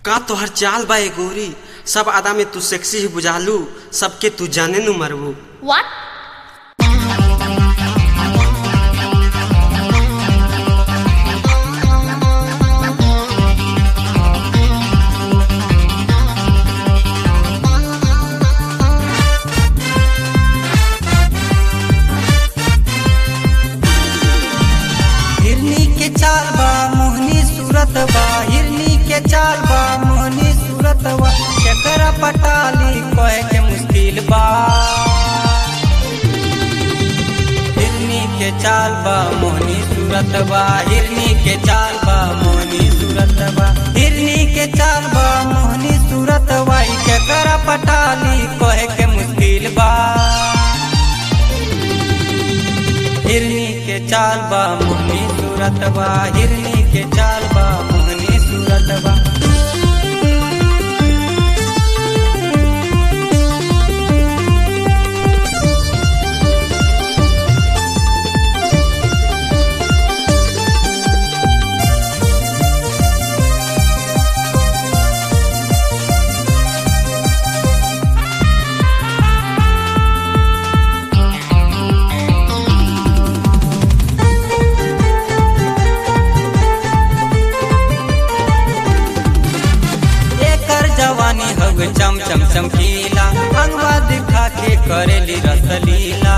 का तोहर चाल बा ए गोरी, सब आदा में तू सेक्सी ही बुझालू, सबके तू जाने नु मरबू। What? हिरनी के चाल बा मोहनी सूरत बा, हिरनी के चाल बा मोहनी सूरत बा, केकरा पटाली कहे के मुश्किल बा। हिरनी के चाल बा मोहनी सूरत बा, हिरनी के चाल बा मोहनी सूरत बा, हिरनी के चाल बा मोहनी सूरत बा, केकरा पटाली कहे के मुश्किल बा। हिरनी के चाल बा मोहनी सूरत बा, हिरनी के चाल बा मोहनी सूरत बा। जवानी हवे चम चम चमकीला, अंगवा दिखा के करेली रसलीला।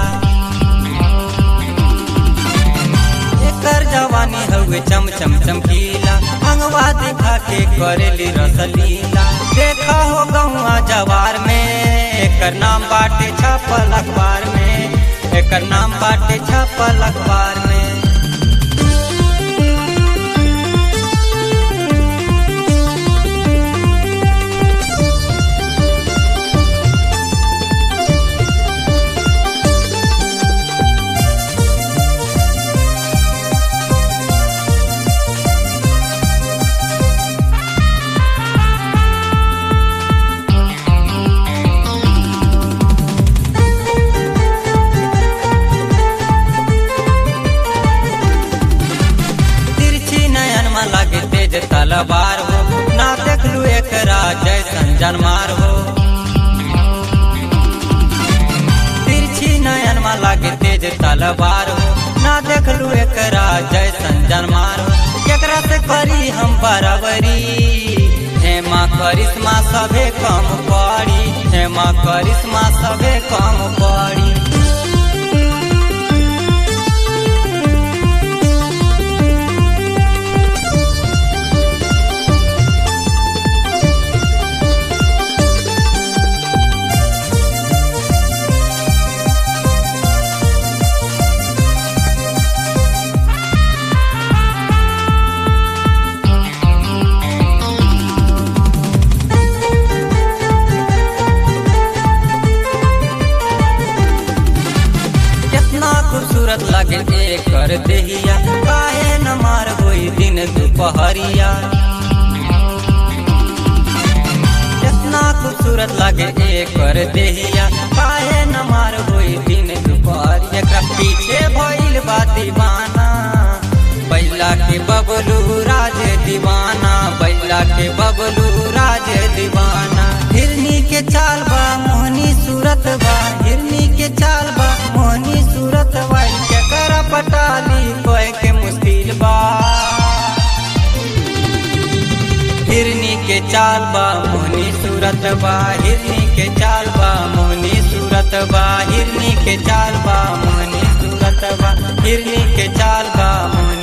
एकर जवानी हवे चम चम चमकीला, अंगवा दिखा के करेली रसलीला। देखा हो गौआ जवार में, एकर नाम बाटे छापल अखबार में, एकर नाम बाटे छापल अखबार में। लागे तेज तलवार हो, ना देखलू एकरा जैसन जनमार हो। तिरछी नयन में लागे तेज तलवार हो, ना देखलू एकरा जैसन जनमार हो। केकरा से करी हम बराबरी, हेमा करिश्मा सभे कम पड़ी, हेमा करिश्मा सभे कम पड़ी। खूबसूरत लगे एकर देहिया, काहे न मार होई दिन दुपहरिया। इतना खूबसूरत लगे एकर देहिया, काहे न मार होई दिन दुपहरिया। एकरा पीछे भइल बा दीवाना, बैला के बबलू राज दीवाना, बैला के बबलू राज दीवाना। हिरनी के चाल बा मोहनी सूरत बा, हिरनी के चाल बा मोहनी सूरत बा, केकरा पटाली कहे के मुश्किल बा। हिरनी के चाल बा मोहनी सूरत बा, हिरनी के चाल बा मोहनी सूरत बा, हिरनी के चाल बा मोहनी सूरत बा, हिरनी के चाल बा मोहनी